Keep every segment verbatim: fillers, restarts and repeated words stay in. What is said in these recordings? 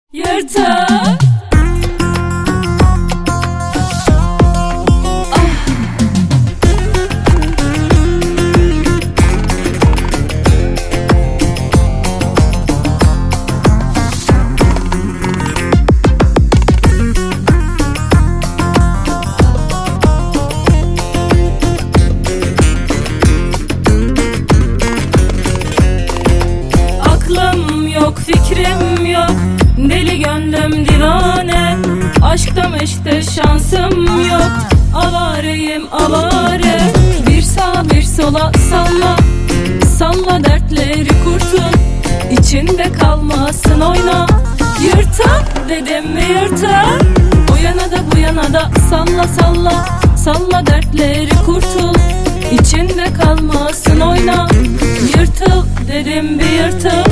Yırtık. Aklım yok, fikrim yok, deli gönlüm divane. Aşkta meşte şansım yok, avareyim avare. Bir sağa bir sola salla, salla dertleri kurtul. İçinde kalmasın oyna, yırtak dedim mi yırtak. O yana da bu yana da salla salla, salla dertleri kurtul. İçinde kalmasın oyna, yırtıl dedim bir yırtıl.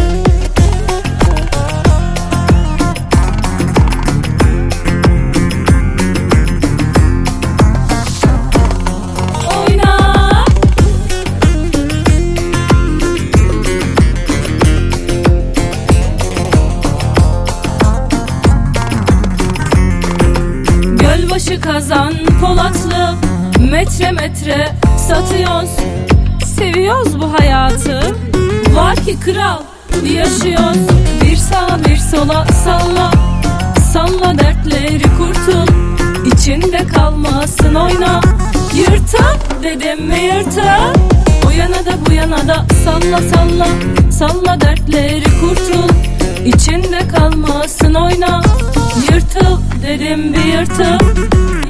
Gölbaşı kazan Polatlı, metre metre satıyoruz. Seviyoruz bu hayatı, var ki kral yaşıyoruz. Bir sağa bir sola salla, salla dertleri kurtul. İçinde kalmasın oyna, yırtak dedim mi yırtak. O yana da bu yana da salla salla, salla dertleri kurtul. İçinde kalmasın oyna, yırtıl dedim bir yırtıl.